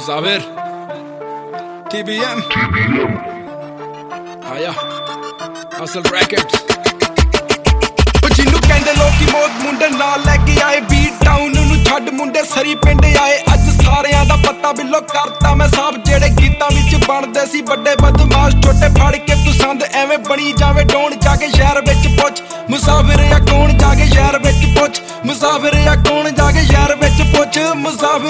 मुसाफिर TBM आया असल rackets Jinnu कहंदे लोकी मौत मुंडे नाल लैके आए बीट डाउन नू छड्ड मुंडे सरी पिंड आए अज सारियां दा पत्ता बिलो करता मैं साहब जेड़े गीतां विच बनदे सी बड़े बदमाश छोटे फड़ के तू संद एवें बनी जावे डोन जाके शहर विच पुछ मुसाफिर या कौन जाके शहर विच पुछ मुसाफिर या कौन जाके शहर विच पुछ मुसाफिर